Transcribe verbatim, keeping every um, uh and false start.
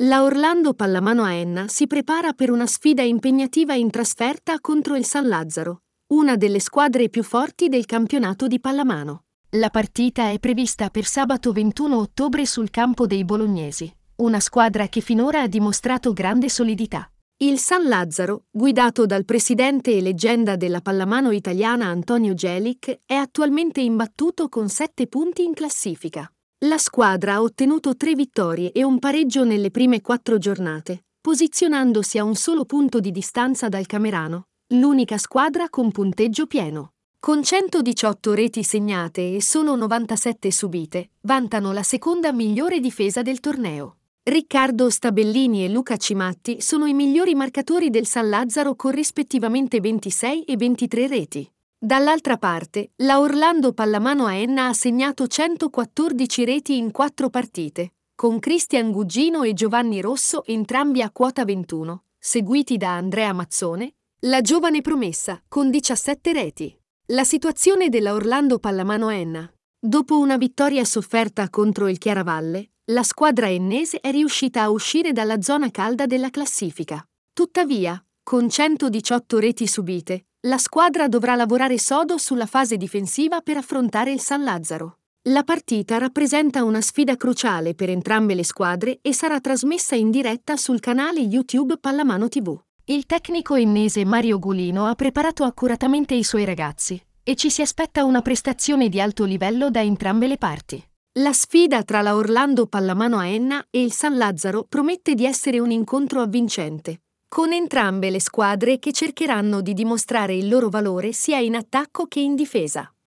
La Orlando Pallamano a Enna si prepara per una sfida impegnativa in trasferta contro il San Lazzaro, una delle squadre più forti del campionato di pallamano. La partita è prevista per sabato ventuno ottobre sul campo dei bolognesi, una squadra che finora ha dimostrato grande solidità. Il San Lazzaro, guidato dal presidente e leggenda della pallamano italiana Antonio Gelic, è attualmente imbattuto con sette punti in classifica. La squadra ha ottenuto tre vittorie e un pareggio nelle prime quattro giornate, posizionandosi a un solo punto di distanza dal Camerano, l'unica squadra con punteggio pieno. Con centodiciotto reti segnate e solo novantasette subite, vantano la seconda migliore difesa del torneo. Riccardo Stabellini e Luca Cimatti sono i migliori marcatori del San Lazzaro con rispettivamente ventisei e ventitré reti. Dall'altra parte, la Orlando Pallamano a Enna ha segnato centoquattordici reti in quattro partite, con Cristian Gugino e Giovanni Rosso entrambi a quota ventuno, seguiti da Andrea Mazzone, la giovane promessa, con diciassette reti. La situazione della Orlando Pallamano a Enna. Dopo una vittoria sofferta contro il Chiaravalle, la squadra ennese è riuscita a uscire dalla zona calda della classifica. Tuttavia, con centodiciotto reti subite, la squadra dovrà lavorare sodo sulla fase difensiva per affrontare il San Lazzaro. La partita rappresenta una sfida cruciale per entrambe le squadre e sarà trasmessa in diretta sul canale YouTube Pallamano tivù. Il tecnico ennese Mario Gulino ha preparato accuratamente i suoi ragazzi e ci si aspetta una prestazione di alto livello da entrambe le parti. La sfida tra la Orlando Pallamano a Enna e il San Lazzaro promette di essere un incontro avvincente, con entrambe le squadre che cercheranno di dimostrare il loro valore sia in attacco che in difesa.